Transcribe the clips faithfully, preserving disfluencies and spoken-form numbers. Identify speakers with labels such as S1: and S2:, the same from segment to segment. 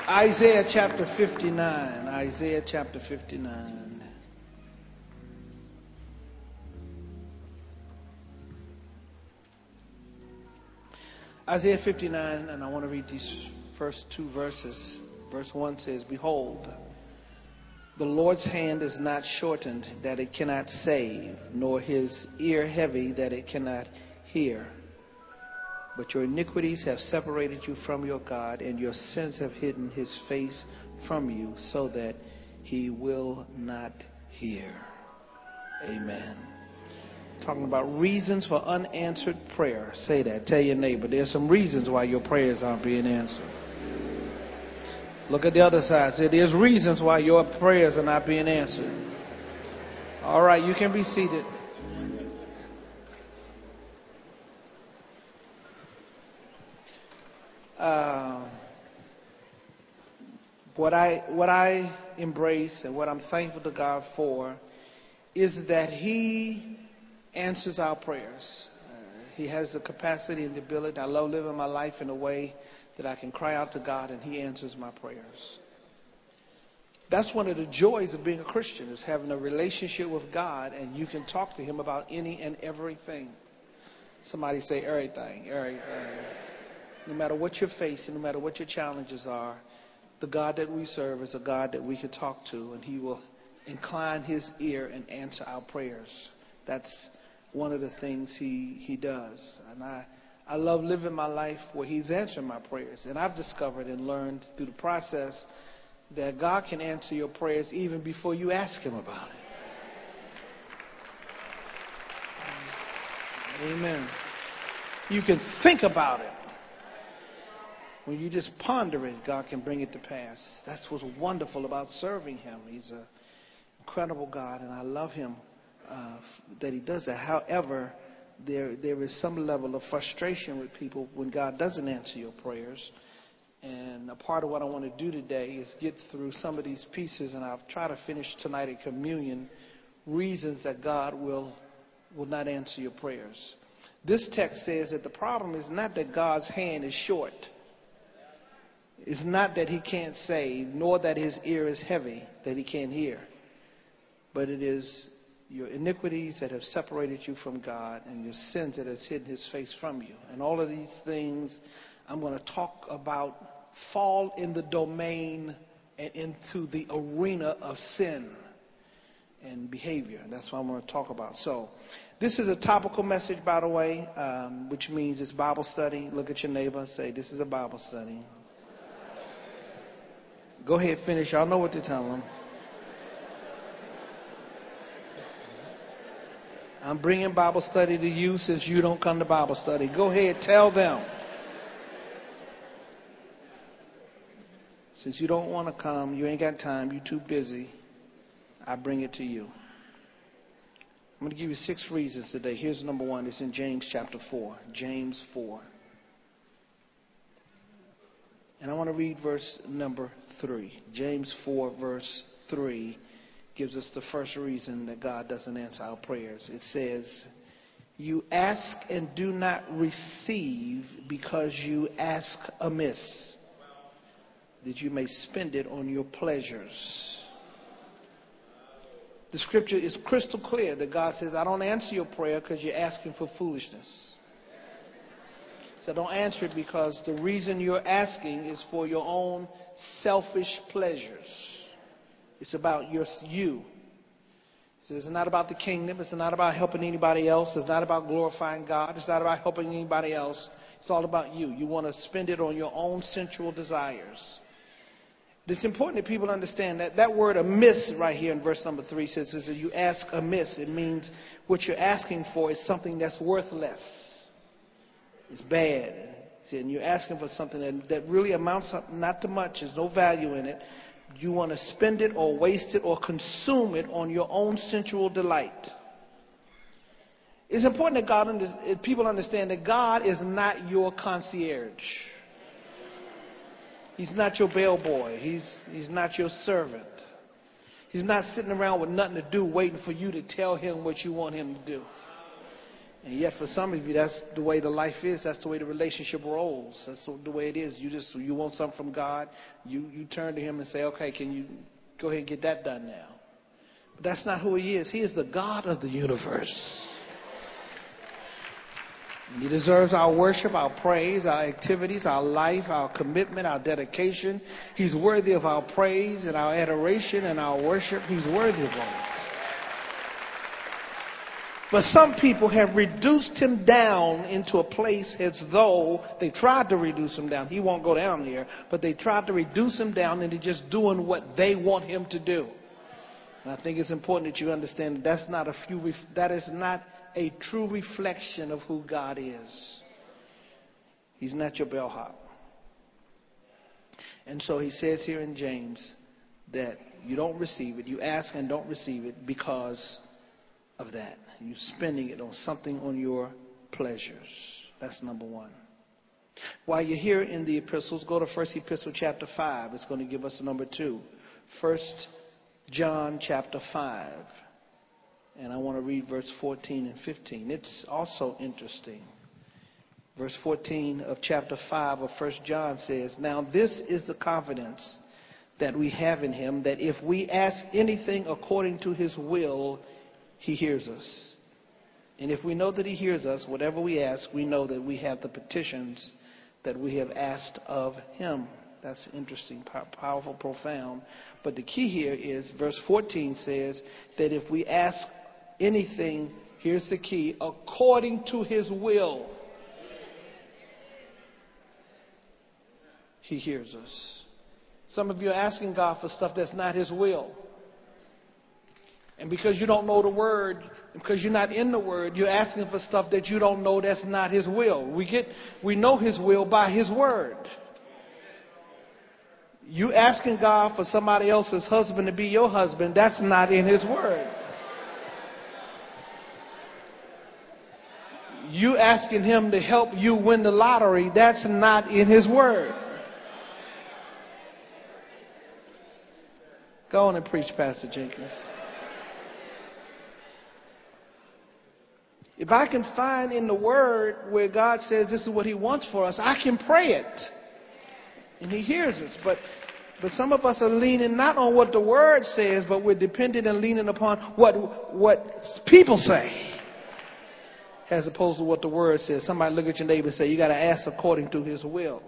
S1: Isaiah chapter fifty-nine. Isaiah chapter fifty-nine. Isaiah fifty-nine, and I want to read these first two verses. Verse one says, "Behold, the Lord's hand is not shortened that it cannot save, nor his ear heavy that it cannot hear. But your iniquities have separated you from your God, and your sins have hidden his face from you, so that he will not hear." Amen. Talking about reasons for unanswered prayer. Say that. Tell your neighbor, there's some reasons why your prayers aren't being answered. Look at the other side. Say, there's reasons why your prayers are not being answered. All right, you can be seated. Uh, what I what I embrace and what I'm thankful to God for is that He answers our prayers. Uh, he has the capacity and the ability. I love living my life in a way that I can cry out to God and He answers my prayers. That's one of the joys of being a Christian, is having a relationship with God and you can talk to Him about any and everything. Somebody say everything, everything. No matter what you're facing, no matter what your challenges are, the God that we serve is a God that we can talk to, and He will incline His ear and answer our prayers. That's one of the things He, he does. And I, I love living my life where He's answering my prayers. And I've discovered and learned through the process that God can answer your prayers even before you ask Him about it. Amen. You can think about it. When you just ponder it, God can bring it to pass. That's what's wonderful about serving Him. He's an incredible God, and I love Him uh, that He does that. However, there there is some level of frustration with people when God doesn't answer your prayers. And a part of what I want to do today is get through some of these pieces, and I'll try to finish tonight at communion, reasons that God will will not answer your prayers. This text says that the problem is not that God's hand is short. It's not that He can't save, nor that His ear is heavy, that He can't hear. But it is your iniquities that have separated you from God, and your sins that has hidden His face from you. And all of these things I'm going to talk about fall in the domain and into the arena of sin and behavior. That's what I'm going to talk about. So this is a topical message, by the way, um, which means it's Bible study. Look at your neighbor and say, this is a Bible study. Go ahead, finish. Y'all know what to tell them. I'm bringing Bible study to you since you don't come to Bible study. Go ahead, tell them. Since you don't want to come, you ain't got time, you're too busy, I bring it to you. I'm going to give you six reasons today. Here's number one. It's in James chapter four. James four. And I want to read verse number three. James four, verse three, gives us the first reason that God doesn't answer our prayers. It says, "You ask and do not receive because you ask amiss, that you may spend it on your pleasures." The scripture is crystal clear that God says, I don't answer your prayer because you're asking for foolishness. So don't answer it because the reason you're asking is for your own selfish pleasures. It's about your, you. So it's not about the kingdom. It's not about helping anybody else. It's not about glorifying God. It's not about helping anybody else. It's all about you. You want to spend it on your own sensual desires. It's important that people understand that that word amiss right here in verse number three says, says you ask amiss. It means what you're asking for is something that's worthless. It's bad. See, and you're asking for something that, that really amounts up not to much. There's no value in it. You want to spend it or waste it or consume it on your own sensual delight. It's important that God under, people understand that God is not your concierge. He's not your bellboy. He's, he's not your servant. He's not sitting around with nothing to do waiting for you to tell Him what you want Him to do. And yet for some of you, that's the way the life is. That's the way the relationship rolls. That's the way it is. You just, you want something from God. You, you turn to him and say, okay, can you go ahead and get that done now? But that's not who he is. He is the God of the universe. And he deserves our worship, our praise, our activities, our life, our commitment, our dedication. He's worthy of our praise and our adoration and our worship. He's worthy of all. But some people have reduced him down into a place as though they tried to reduce him down. He won't go down there, but they tried to reduce him down into just doing what they want him to do. And I think it's important that you understand that that's not a few, that is not a true reflection of who God is. He's not your bellhop. And so he says here in James that you don't receive it. You ask and don't receive it because of that. You're spending it on something on your pleasures. That's number one. While you're here in the epistles, go to First Epistle chapter five. It's going to give us number two. First John chapter five. And I want to read verse fourteen and fifteen. It's also interesting. Verse fourteen of chapter five of First John says, "Now this is the confidence that we have in him, that if we ask anything according to his will, he hears us. And if we know that he hears us, whatever we ask, we know that we have the petitions that we have asked of him." That's interesting, powerful, profound. But the key here is verse fourteen says that if we ask anything, here's the key, according to his will, he hears us. Some of you are asking God for stuff that's not his will. And because you don't know the word, because you're not in the word, you're asking for stuff that you don't know that's not his will. We get, we know his will by his word. You asking God for somebody else's husband to be your husband, that's not in his word. You asking him to help you win the lottery, that's not in his word. Go on and preach, Pastor Jenkins. If I can find in the word where God says this is what he wants for us, I can pray it. And he hears us. But but some of us are leaning not on what the word says, but we're dependent and leaning upon what what people say, as opposed to what the word says. Somebody look at your neighbor and say, you got to ask according to his will.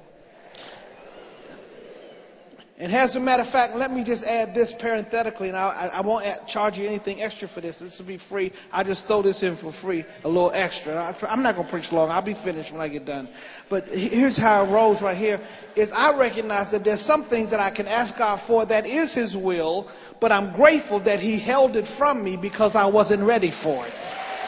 S1: And as a matter of fact, let me just add this parenthetically, and I, I won't add, charge you anything extra for this. This will be free. I just throw this in for free, a little extra. I, I'm not going to preach long. I'll be finished when I get done. But here's how it rolls right here, is I recognize that there's some things that I can ask God for that is his will, but I'm grateful that he held it from me because I wasn't ready for it.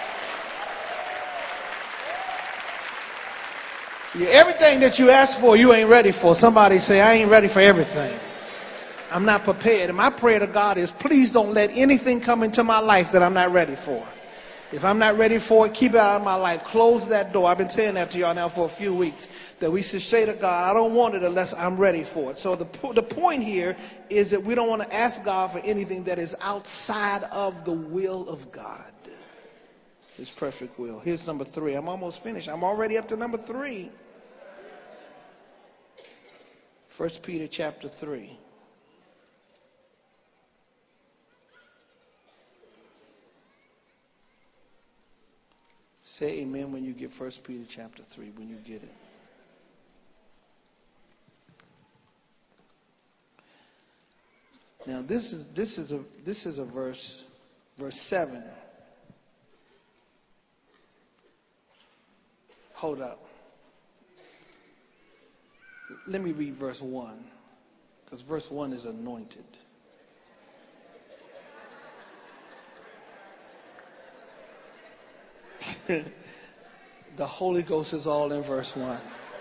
S1: Yeah, everything that you ask for, you ain't ready for. Somebody say, I ain't ready for everything. I'm not prepared. And my prayer to God is, please don't let anything come into my life that I'm not ready for. If I'm not ready for it, keep it out of my life. Close that door. I've been saying that to y'all now for a few weeks, that we should say to God, I don't want it unless I'm ready for it. So the, the point here is that we don't want to ask God for anything that is outside of the will of God. His perfect will. Here's number three. I'm almost finished. I'm already up to number three. First Peter chapter three. Say amen when you get First Peter chapter three, when you get it. Now this is this is a this is a verse, verse seven. Hold up. Let me read verse one, because verse one is anointed. The Holy Ghost is all in verse one.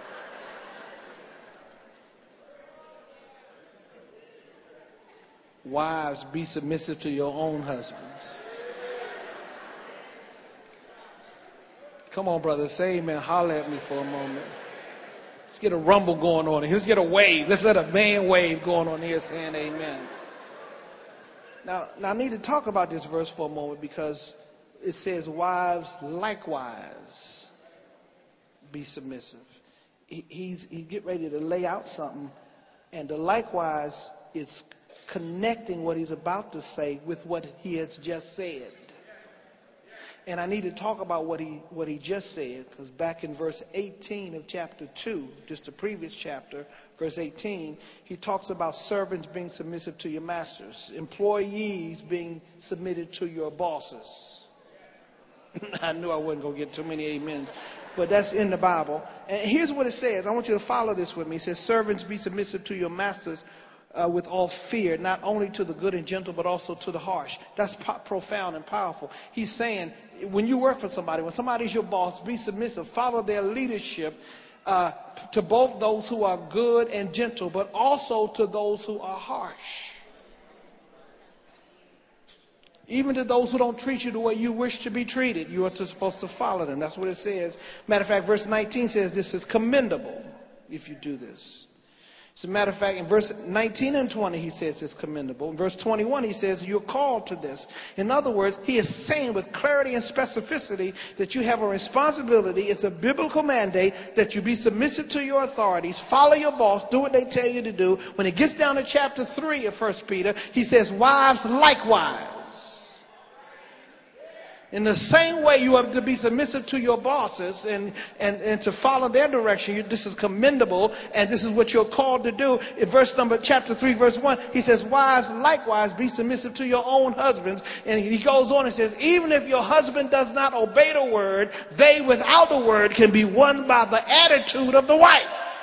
S1: Wives, be submissive to your own husbands. Come on, brother, say amen. Holler at me for a moment. Let's get a rumble going on here. Let's get a wave. Let's let a man wave going on here saying amen. Now, now I need to talk about this verse for a moment, because it says, wives likewise be submissive. He, he's he get ready to lay out something, and the likewise is connecting what he's about to say with what he has just said. And I need to talk about what he what he just said, because back in verse eighteen of chapter two, just the previous chapter, verse eighteen, he talks about servants being submissive to your masters, employees being submitted to your bosses. I knew I wasn't going to get too many amens, but that's in the Bible. And here's what it says. I want you to follow this with me. It says, servants, be submissive to your masters uh, with all fear, not only to the good and gentle, but also to the harsh. That's po- profound and powerful. He's saying, when you work for somebody, when somebody's your boss, be submissive. Follow their leadership uh, to both those who are good and gentle, but also to those who are harsh. Even to those who don't treat you the way you wish to be treated, you are to, supposed to follow them. That's what it says. Matter of fact, verse nineteen says this is commendable if you do this. As a matter of fact, in verse nineteen and twenty, he says it's commendable. In verse twenty-one, he says you're called to this. In other words, he is saying with clarity and specificity that you have a responsibility. It's a biblical mandate that you be submissive to your authorities, follow your boss, do what they tell you to do. When it gets down to chapter three of First Peter, he says, wives likewise. In the same way you have to be submissive to your bosses and, and, and to follow their direction. You, this is commendable, and this is what you're called to do. In verse number, chapter three, verse one, he says, wives likewise be submissive to your own husbands. And he goes on and says, even if your husband does not obey the word, they without the word can be won by the attitude of the wife.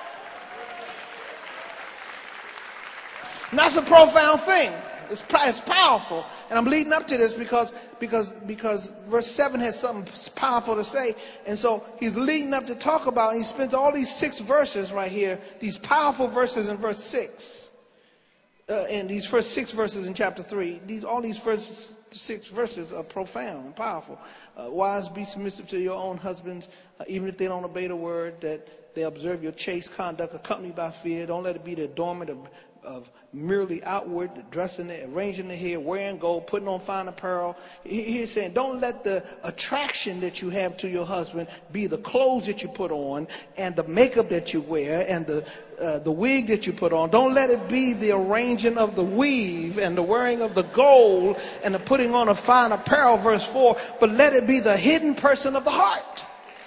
S1: And that's a profound thing. It's, it's powerful. And I'm leading up to this because, because, because verse seven has something powerful to say. And so he's leading up to talk about, and he spends all these six verses right here, these powerful verses in verse six. Uh, and these first six verses in chapter three, these, all these first six verses are profound and powerful. Uh, wives, be submissive to your own husbands, uh, even if they don't obey the word, that they observe your chaste conduct accompanied by fear. Don't let it be the adornment of of merely outward, dressing it, arranging the hair, wearing gold, putting on fine apparel. He's saying, don't let the attraction that you have to your husband be the clothes that you put on and the makeup that you wear and the uh, the wig that you put on. Don't let it be the arranging of the weave and the wearing of the gold and the putting on of fine apparel, verse four, but let it be the hidden person of the heart.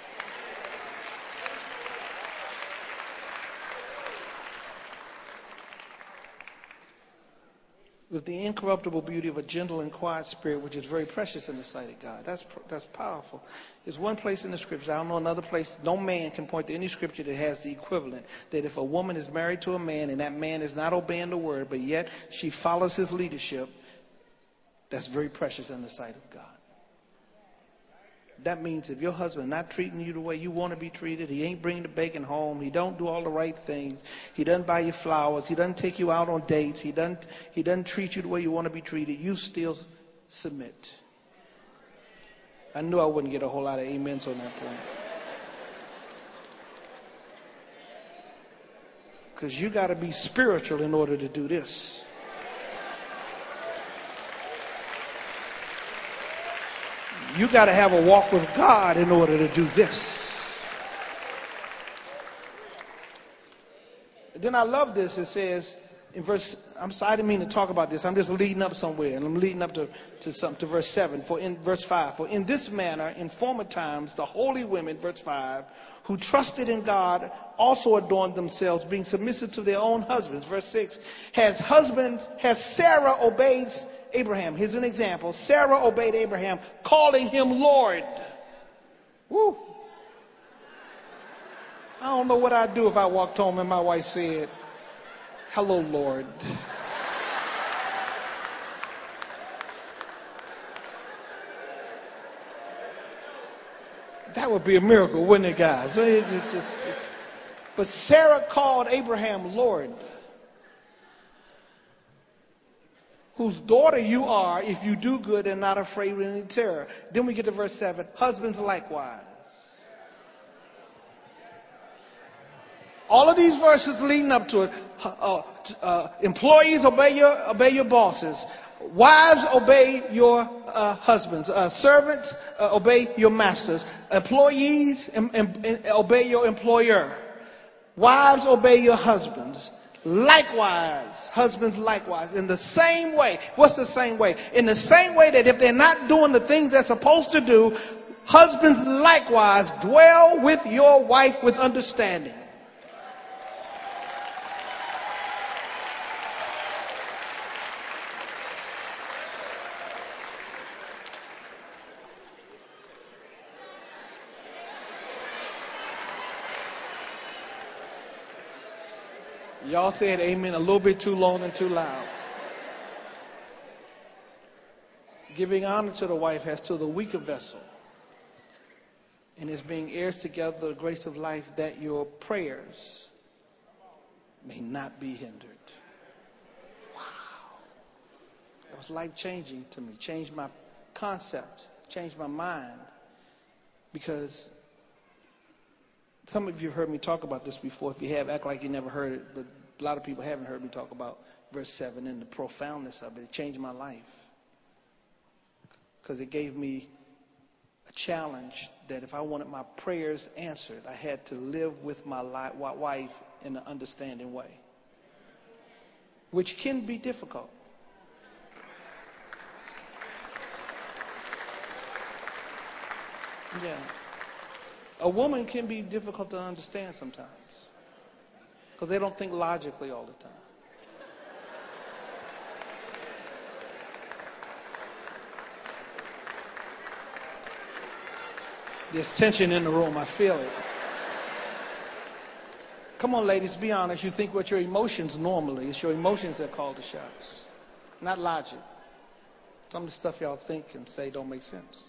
S1: With the incorruptible beauty of a gentle and quiet spirit, which is very precious in the sight of God. That's that's powerful. There's one place in the scripture, I don't know another place, no man can point to any scripture that has the equivalent, that if a woman is married to a man and that man is not obeying the word, but yet she follows his leadership, that's very precious in the sight of God. That means if your husband not treating you the way you want to be treated, he ain't bringing the bacon home, he don't do all the right things, he doesn't buy you flowers, he doesn't take you out on dates, he doesn't he doesn't treat you the way you want to be treated, you still submit. I knew I wouldn't get a whole lot of amens on that point. Because you got to be spiritual in order to do this. You got to have a walk with God in order to do this. Then I love this. It says in verse, I'm sorry, I didn't mean to talk about this. I'm just leading up somewhere, and I'm leading up to, to something, to verse seven. For in verse five, for in this manner, in former times, the holy women, verse five, who trusted in God also adorned themselves, being submissive to their own husbands. Verse six, has husbands, has Sarah obeyed Abraham? Here's an example. Sarah obeyed Abraham, calling him Lord. Woo. I don't know what I'd do if I walked home and my wife said, hello, Lord. That would be a miracle, wouldn't it, guys? It's, it's, it's, but Sarah called Abraham Lord. Whose daughter you are if you do good and not afraid of any terror. Then we get to verse seven. Husbands likewise. All of these verses leading up to it. Uh, uh, employees, obey your, obey your bosses. Wives, obey your uh, husbands. Uh, servants, uh, obey your masters. Employees, um, um, obey your employer. Wives, obey your husbands. Likewise, husbands likewise. In the same way. What's the same way? In the same way that if they're not doing the things they're supposed to do, husbands likewise dwell with your wife with understanding. Y'all said amen a little bit too long and too loud. Giving honor to the wife as to the weaker vessel, and is being heirs together the grace of life, that your prayers may not be hindered. Wow. That was life-changing to me. Changed my concept. Changed my mind. Because some of you have heard me talk about this before. If you have, act like you never heard it. But a lot of people haven't heard me talk about verse seven and the profoundness of it. It changed my life. Because it gave me a challenge that if I wanted my prayers answered, I had to live with my wife in an understanding way, which can be difficult. Yeah. A woman can be difficult to understand sometimes because they don't think logically all the time. There's tension in the room. I feel it. Come on, ladies, be honest. You think with your emotions normally. It's your emotions that call the shots, not logic. Some of the stuff y'all think and say don't make sense.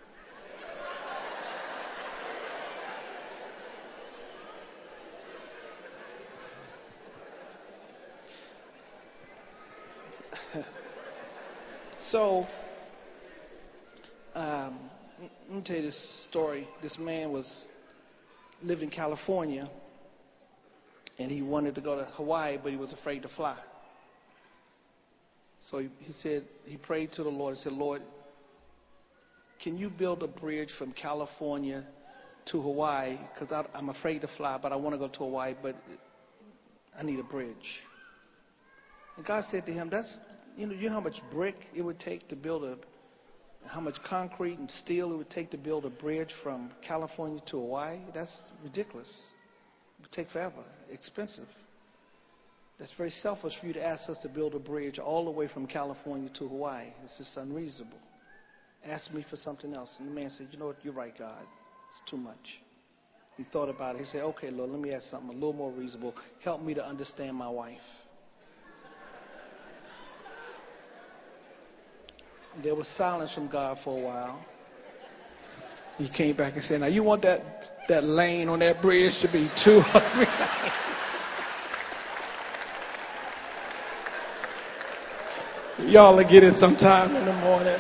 S1: So, um, let me tell you this story. This man was lived in California, and he wanted to go to Hawaii, but he was afraid to fly. So he, he said, he prayed to the Lord and said, Lord, can you build a bridge from California to Hawaii? Because I'm afraid to fly, but I want to go to Hawaii, but I need a bridge. And God said to him, that's, you know, you know how much brick it would take to build a, how much concrete and steel it would take to build a bridge from California to Hawaii? That's ridiculous. It would take forever. Expensive. That's very selfish for you to ask us to build a bridge all the way from California to Hawaii. It's just unreasonable. Ask me for something else. And the man said, you know what, you're right, God. It's too much. He thought about it. He said, okay, Lord, let me ask something a little more reasonable. Help me to understand my wife. There was silence from God for a while. He came back and said, now you want that, that lane on that bridge to be two or three lanes? Y'all will get it sometime in the morning.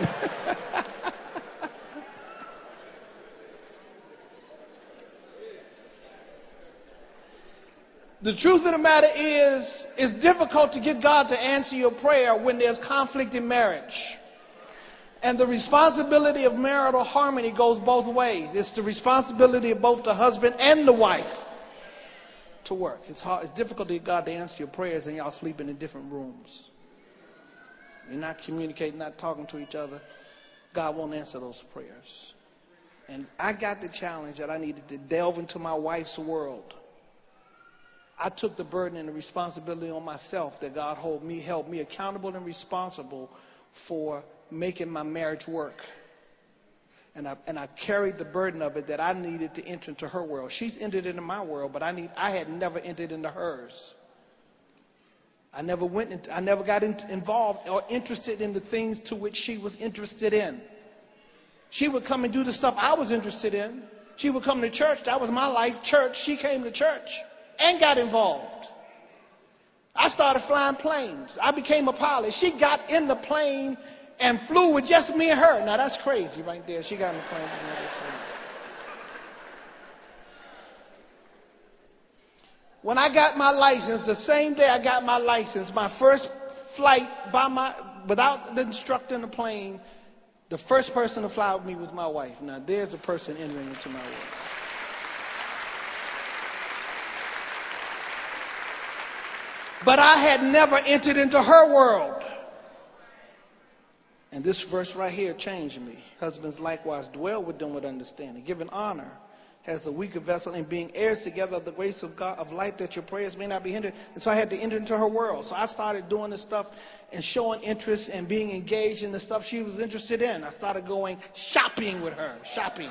S1: The truth of the matter is, it's difficult to get God to answer your prayer when there's conflict in marriage. And the responsibility of marital harmony goes both ways. It's the responsibility of both the husband and the wife to work. It's hard. It's difficult to get God to answer your prayers and y'all sleeping in different rooms. You're not communicating, not talking to each other. God won't answer those prayers. And I got the challenge that I needed to delve into my wife's world. I took the burden and the responsibility on myself that God hold me, held me accountable and responsible for making my marriage work. And I, and I carried the burden of it that I needed to enter into her world. She's entered into my world, but I need I had never entered into hers. I never went into, I never got in, involved or interested in the things to which she was interested in. She would come and do the stuff I was interested in. She would come to church. That was my life, church. She came to church and got involved. I started flying planes. I became a pilot. She got in the plane and flew with just me and her. Now that's crazy right there. She got in the plane with me and her. When I got my license, the same day I got my license, my first flight by my without the instructor in the plane, The first person to fly with me was my wife. Now, there's a person entering into my world. But I had never entered into her world. And this verse right here changed me. Husbands likewise dwell with them with understanding, giving honor as the weaker vessel, and being heirs together of the grace of God of life, that your prayers may not be hindered. And so I had to enter into her world. So I started doing this stuff and showing interest and being engaged in the stuff she was interested in. I started going shopping with her, shopping.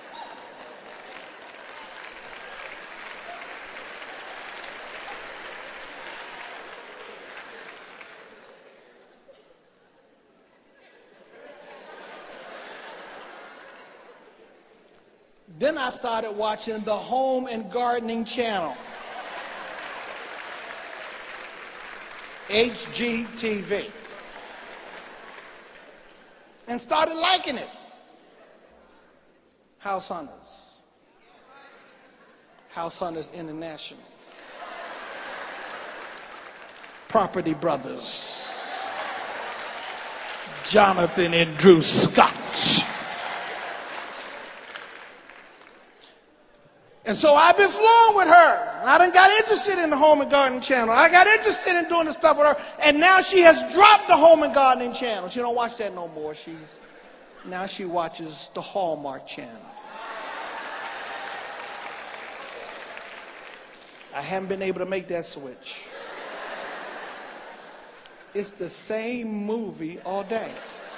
S1: Then I started watching the Home and Gardening Channel, H G T V, and started liking it. House Hunters, House Hunters International, Property Brothers, Jonathan and Drew Scott. And so I've been flowing with her. I done got interested in the Home and Gardening Channel. I got interested in doing the stuff with her. And now she has dropped the Home and Gardening Channel. She don't watch that no more. She's now she watches the Hallmark Channel. I haven't been able to make that switch. It's the same movie all day.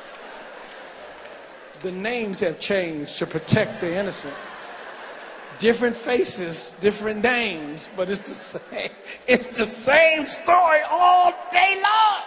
S1: The names have changed to protect the innocent. Different faces, different names, but it's the same. It's the same story all day long.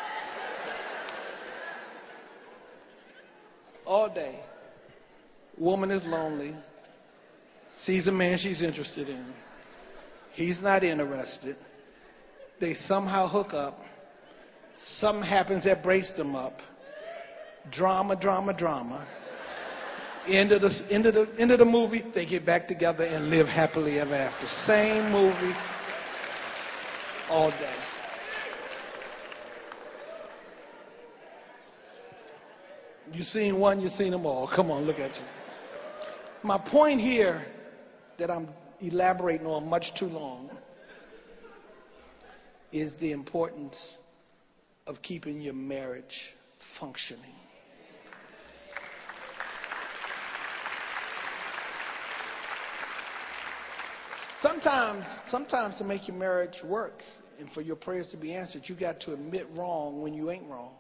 S1: All day. Woman is lonely, sees a man she's interested in. He's not interested. They somehow hook up. Something happens that breaks them up. Drama, drama, drama. End of the end of the end of the movie, they get back together and live happily ever after. Same movie all day. You seen one, you seen them all. Come on, look at you. My point here that I'm elaborating on much too long is the importance of keeping your marriage functioning. Sometimes, sometimes to make your marriage work and for your prayers to be answered, you got to admit wrong when you ain't wrong.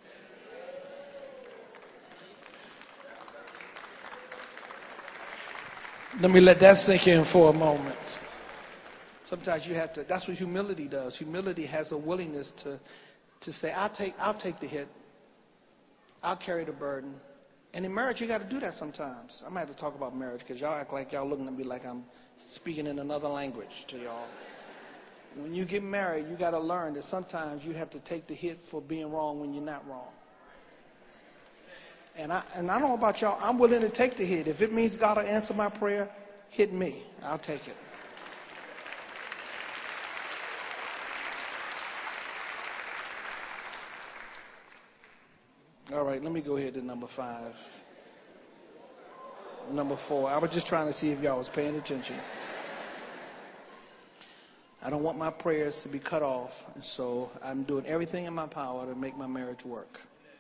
S1: Let me let that sink in for a moment. Sometimes you have to, that's what humility does. Humility has a willingness to, to say, I'll take, I'll take the hit. I'll carry the burden. And in marriage, you got to do that sometimes. I might have to talk about marriage because y'all act like y'all looking at me like I'm speaking in another language to y'all. When you get married, you got to learn that sometimes you have to take the hit for being wrong when you're not wrong. And I, and I don't know about y'all, I'm willing to take the hit. If it means God will answer my prayer, hit me. I'll take it. All right, let me go ahead to number five. Number four. I was just trying to see if y'all was paying attention. I don't want my prayers to be cut off, and so I'm doing everything in my power to make my marriage work.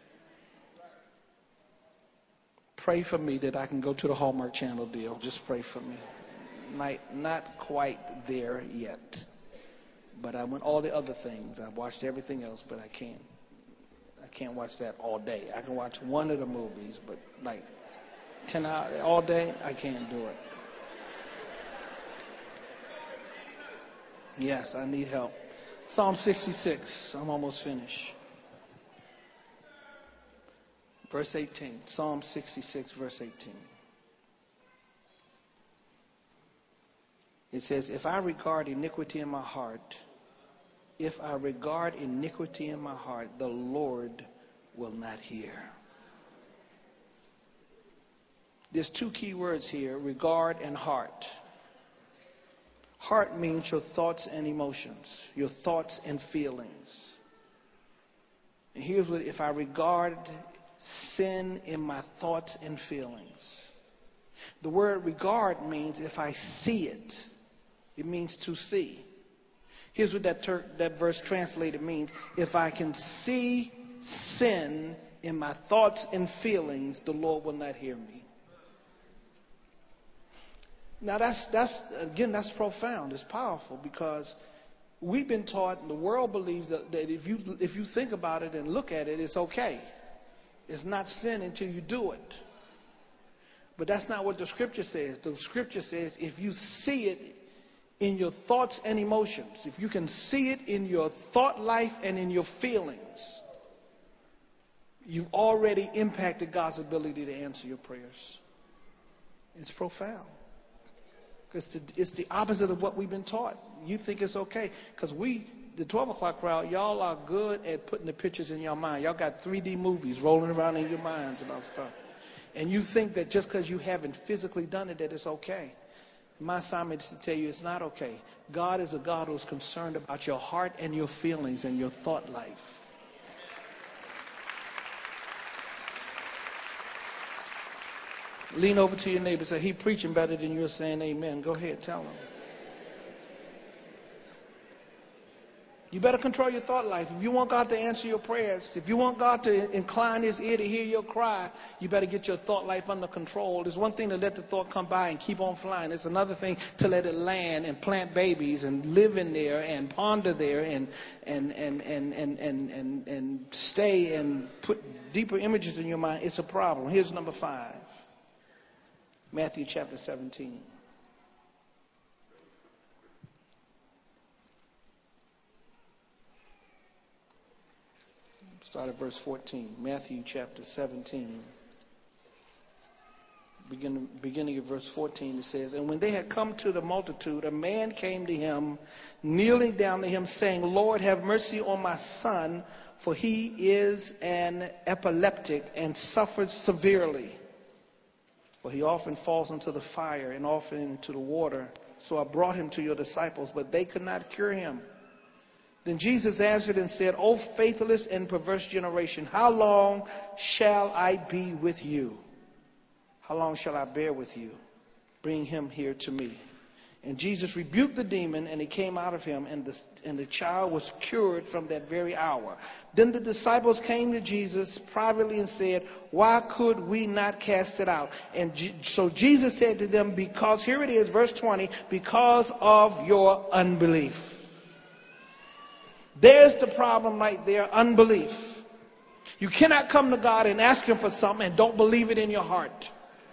S1: Pray for me that I can go to the Hallmark Channel deal. Just pray for me. Not, not quite there yet. But I went all the other things. I've watched everything else, but I can't. I can't watch that all day. I can watch one of the movies, but like ten hours all day, I can't do it. Yes, I need help. Psalm sixty-six. I'm almost finished. Verse eighteen. Psalm sixty-six, verse eighteen. It says, if I regard iniquity in my heart, if I regard iniquity in my heart, the Lord will not hear. There's two key words here, regard and heart. Heart means your thoughts and emotions, your thoughts and feelings. And here's what, if I regard sin in my thoughts and feelings. The word regard means if I see it. It means to see. Here's what that, ter- that verse translated means. If I can see sin in my thoughts and feelings, the Lord will not hear me. Now that's, that's again, that's profound. It's powerful because we've been taught, and the world believes that, that if you if you think about it and look at it, it's okay. It's not sin until you do it. But that's not what the scripture says. The scripture says if you see it in your thoughts and emotions, if you can see it in your thought life and in your feelings, you've already impacted God's ability to answer your prayers. It's profound. It's the, it's the opposite of what we've been taught. You think it's okay. Because we, the twelve o'clock crowd, y'all are good at putting the pictures in your mind. Y'all got three D movies rolling around in your minds about stuff. And you think that just because you haven't physically done it, that it's okay. My assignment is to tell you it's not okay. God is a God who's concerned about your heart and your feelings and your thought life. Lean over to your neighbor and say, he preaching better than you're saying amen. Go ahead, tell him. You better control your thought life. If you want God to answer your prayers, if you want God to incline his ear to hear your cry, you better get your thought life under control. There's one thing to let the thought come by and keep on flying. It's another thing to let it land and plant babies and live in there and ponder there and and and and and and and, and stay and put deeper images in your mind. It's a problem. Here's number five. Matthew chapter seventeen. Start at verse fourteen. Matthew chapter seventeen. Begin, beginning of verse fourteen, it says, and when they had come to the multitude, a man came to him, kneeling down to him, saying, Lord, have mercy on my son, for he is an epileptic and suffers severely. For he often falls into the fire and often into the water. So I brought him to your disciples, but they could not cure him. Then Jesus answered and said, O faithless and perverse generation, how long shall I be with you? How long shall I bear with you? Bring him here to me. And Jesus rebuked the demon, and it came out of him, and the, and the child was cured from that very hour. Then the disciples came to Jesus privately and said, why could we not cast it out? And G- so Jesus said to them, because, here it is, verse twenty, because of your unbelief. There's the problem right there, unbelief. You cannot come to God and ask him for something and don't believe it in your heart.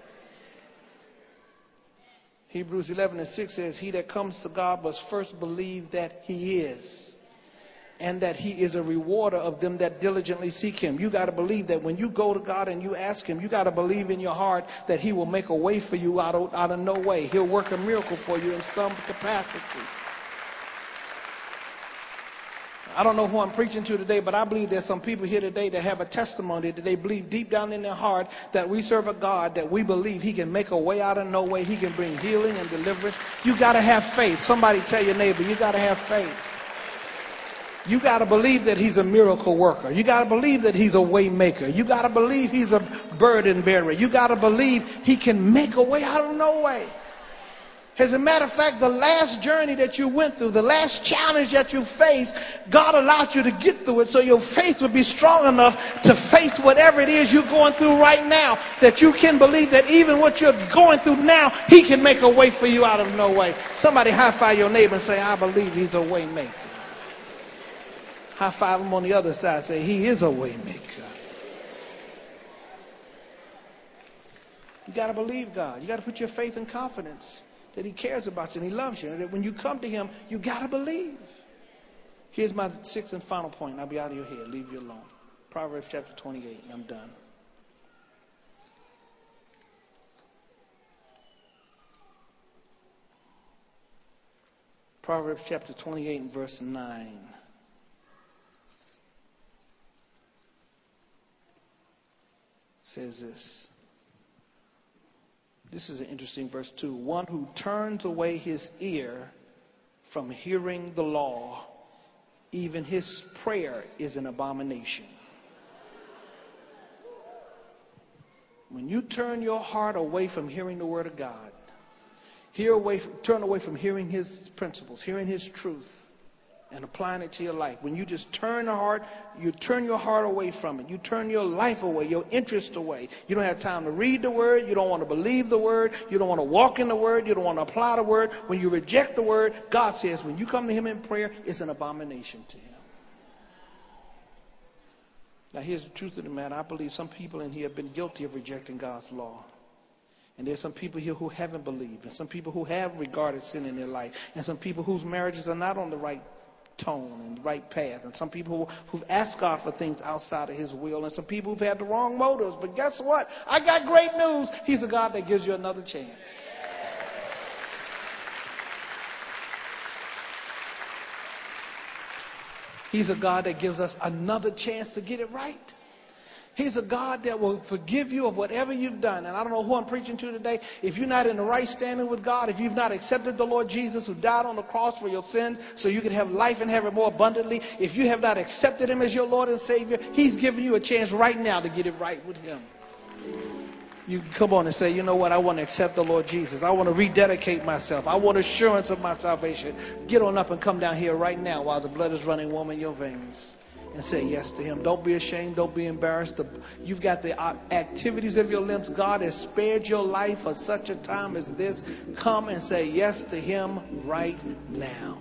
S1: Hebrews eleven and six says, he that comes to God must first believe that he is, and that he is a rewarder of them that diligently seek him. You got to believe that when you go to God and you ask him, you got to believe in your heart that he will make a way for you out of, out of no way. He'll work a miracle for you in some capacity. I don't know who I'm preaching to today, but I believe there's some people here today that have a testimony that they believe deep down in their heart that we serve a God that we believe he can make a way out of no way. He can bring healing and deliverance. You got to have faith. Somebody tell your neighbor, you got to have faith. You got to believe that he's a miracle worker. You got to believe that he's a way maker. You got to believe he's a burden bearer. You got to believe he can make a way out of no way. As a matter of fact, the last journey that you went through, the last challenge that you faced, God allowed you to get through it so your faith would be strong enough to face whatever it is you're going through right now, that you can believe that even what you're going through now, he can make a way for you out of no way. Somebody high-five your neighbor and say, I believe he's a way maker. High-five him on the other side, say, he is a way maker. You got to believe God. You got to put your faith and confidence that he cares about you and he loves you. And that when you come to him, you got to believe. Here's my sixth and final point. I'll be out of your head. Leave you alone. Proverbs chapter twenty-eight. And I'm done. Proverbs chapter twenty-eight and verse nine. Says this. This is an interesting verse too. One who turns away his ear from hearing the law, even his prayer is an abomination. When you turn your heart away from hearing the word of God, hear away, turn away from hearing his principles, hearing his truth, and applying it to your life. When you just turn the heart, you turn your heart away from it. You turn your life away, your interest away. You don't have time to read the word. You don't want to believe the word. You don't want to walk in the word. You don't want to apply the word. When you reject the word, God says when you come to him in prayer, it's an abomination to him. Now here's the truth of the matter. I believe some people in here have been guilty of rejecting God's law. And there's some people here who haven't believed. And some people who have regarded sin in their life. And some people whose marriages are not on the right tone and the right path. And some people who, who've asked God for things outside of his will. And some people who've had the wrong motives. But guess what? I got great news. He's a God that gives you another chance. He's a God that gives us another chance to get it right. He's a God that will forgive you of whatever you've done. And I don't know who I'm preaching to today. If you're not in the right standing with God, if you've not accepted the Lord Jesus who died on the cross for your sins so you can have life and have it more abundantly, if you have not accepted him as your Lord and Savior, he's giving you a chance right now to get it right with him. You can come on and say, you know what, I want to accept the Lord Jesus. I want to rededicate myself. I want assurance of my salvation. Get on up and come down here right now while the blood is running warm in your veins. And say yes to him. Don't be ashamed. Don't be embarrassed. You've got the activities of your limbs. God has spared your life for such a time as this. Come and say yes to him right now.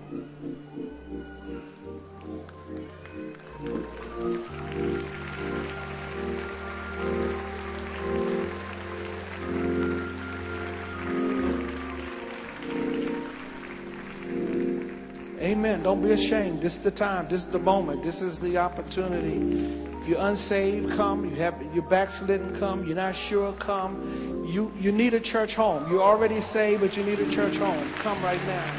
S1: Amen. Don't be ashamed. This is the time. This is the moment. This is the opportunity. If you're unsaved, come. You have, you're backslidden, come. You're not sure, come. You, you need a church home. You're already saved, but you need a church home. Come right now.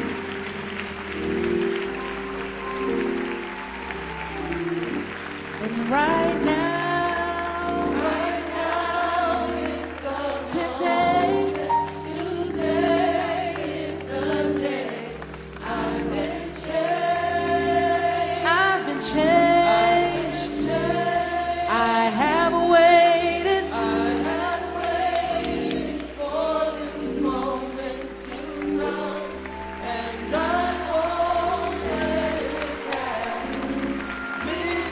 S2: And right now, right now is the today. Today is the day. I've been changed. I've been changed. I have waited. I have waited for this moment to come, and I won't let it pass me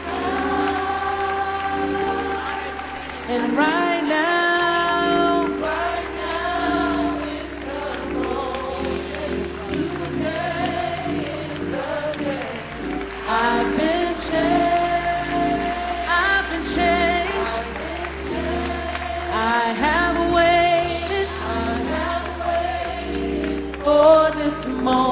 S2: by. And right now, right now is the moment. Today is the day. I've been changed. I've been changed. I have waited. I have waited for this moment.